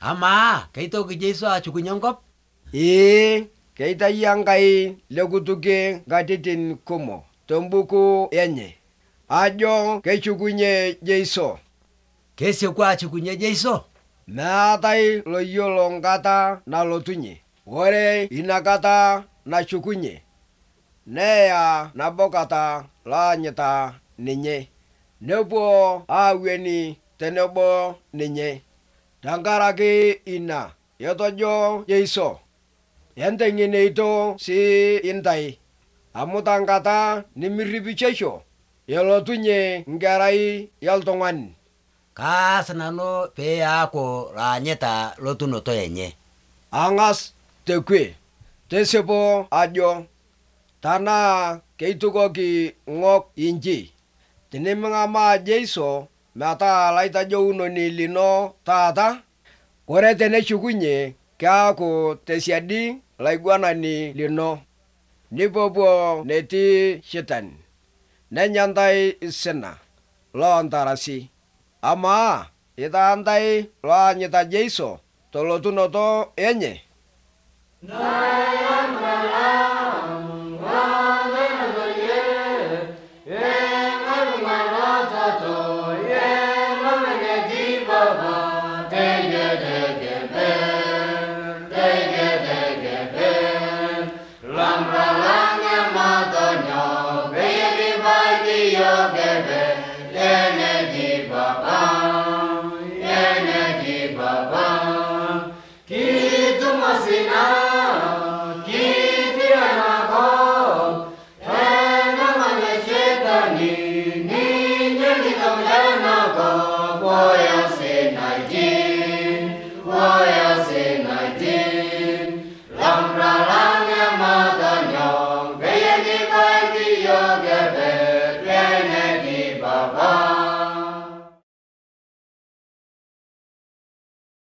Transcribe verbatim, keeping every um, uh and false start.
Ama, keitoki Jeiso achukunye enkop? Ee, keitayio Enkai lekutukie nkatitin kumok tembuku enye, ajo keshukunye Jeiso. Kesieku achukunye Jeiso? Meetai loyiolo nkata nalotunye. Ore inakata nashukunye, neya nabo kata loanyita ninye, nepuo aaweni tenebo ninye. Tenkaraki ina etejo Jeiso, enteng'eneito sii intai, amu tenkata nimirripishoisho elotunye nkerai eltung'ani. Kaas nanu pee aaku laanyita lotunoto enye. Ang'as tekwe, tisipu ajo tanaa keitukoki ng'ok inji, tiniming'amaa Jeiso metaa laitajounoni lino taata, kore teneshukunye keaku tesiadi laiguanani lino. Nipuopuo netii Shetani, nenya ntai isina loontarasi. Amaa, itaa ntai loanyita Jeiso tolotunoto enye?